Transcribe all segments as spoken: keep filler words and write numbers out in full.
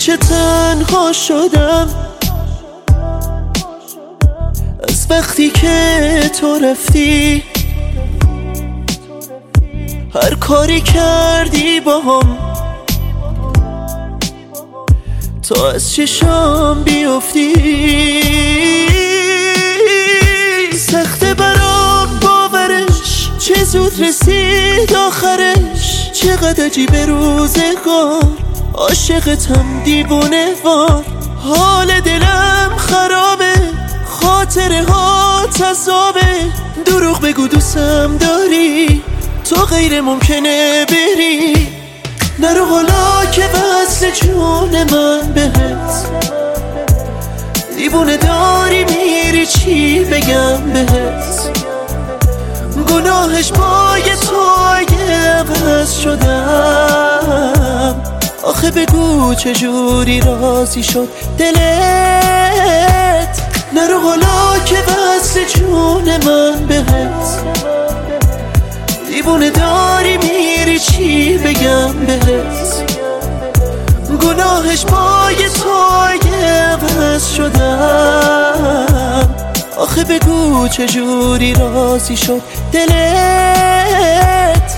چه تنها شدم از وقتی که تو رفتی. هر کاری کردی با هم تا از چشام بیفتی. سخته برام باورش، چه زود رسید آخرش. چقدر عجیب روزگار، عاشقتم دیوونه وار. حال دلم خرابه، خاطره ها تضابه. دروغ بگو دوستم داری، تو غیر ممکنه بری. نرو حالا که وصل جون من بهت. دیوونه داری میری، چی بگم بهت. گناهش پای تو اگه عوض شدم. آخه بگو چجوری راضی شد دلت. نرو حالا که وصل جون من بهت. دیوونه داری میری، چی بگم بهت. گناهش پای تو اگه عوض شدم. آخه بگو چجوری راضی شد دلت.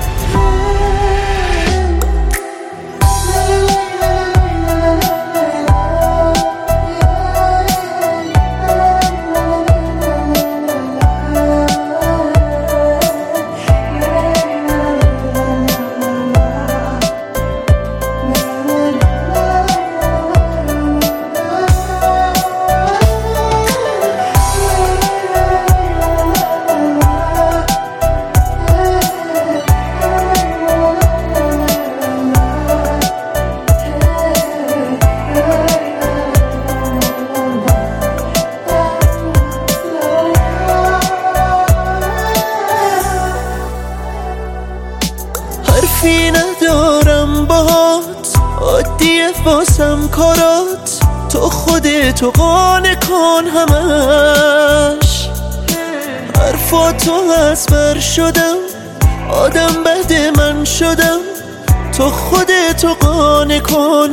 حرفی ندارم باهات، عادیه واسم کارات. تو خودتو قانع کن همش. حرفاتو از بر شدم، آدم بد من شدم. تو خودتو قانع کن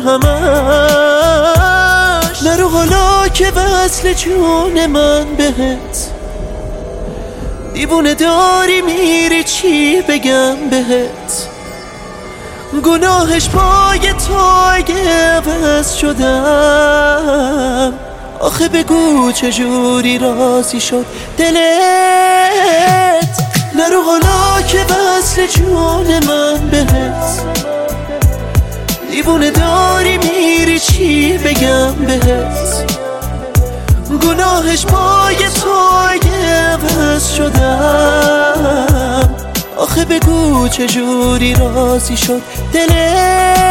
همش. نرو حالا که وصل جون من بهت. دیوونه داری میری، چی بگم بهت. گناهش پای تو اگه عوض شدم. آخه بگو چجوری راضی شد دلت. نرو حالا که وصل جون من بهت. دیوونه داری میری، چی بگم بهت. گناهش پای تو اگه عوض شدم. آخه بگو چجوری راضی شد دلت.